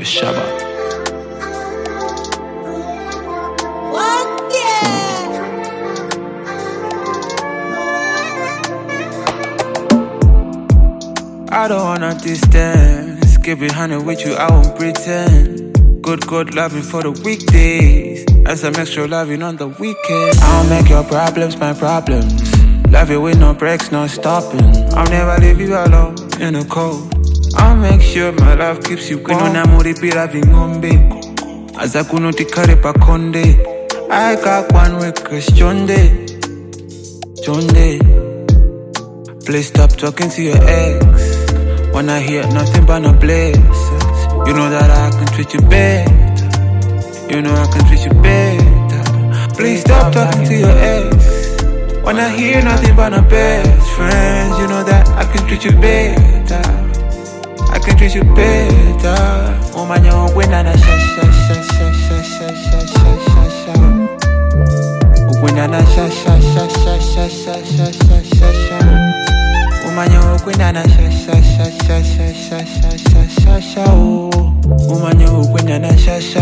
Shabba. I don't wanna distance. Get behind it with you, I won't pretend. Good loving for the weekdays, as some extra loving on the weekend. I don't make your problems my problems. Love you with no breaks, no stopping. I'll never leave you alone in the cold. I'll make sure my love keeps you warm. Kwino namuripira ving'ombe aza kunotikare pakonde. I got one request, Jonde. Please stop talking to your ex. When I hear nothing but no blessings. You know that I can treat you better. You know I can treat you better. Please stop talking to your ex. When I hear nothing but no best friends. You know that I can treat you better. I can treat you better. Oh my God, when I sha. When I sha. Oh my God, when I sha. Oh my God, when I sha.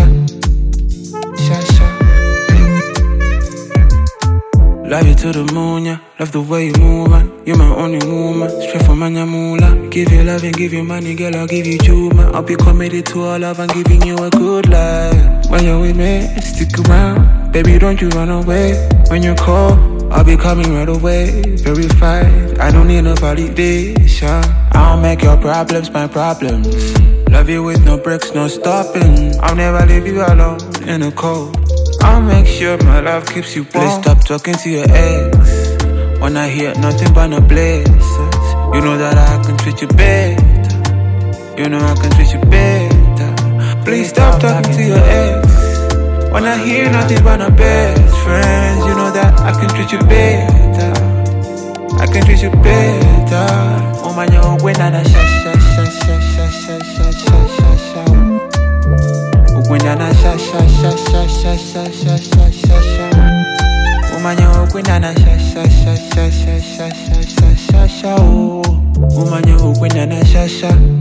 Love you to the moon, yeah. Love the way you move, man. You're my only woman. Straight from Manyamula. Give you love and give you money, girl, I'll give you Juma. I'll be committed to all love and giving you a good life. When you're with me, stick around. Baby, don't you run away. When you call, I'll be coming right away. Verified, I don't need no validation. I don't make your problems my problems. Love you with no breaks, no stopping. I'll never leave you alone in the cold. I'll make sure my love keeps you warm. Please stop talking to your ex. When I hear nothing but no blessings. You know that I can treat you better. You know I can treat you better. Please stop talking to your ex. When I hear nothing but no best friends. You know that I can treat you better. I can treat you better. Oh my God, when I sha. When I sha. Oh my God, when I sha. Oh my God, when I sha.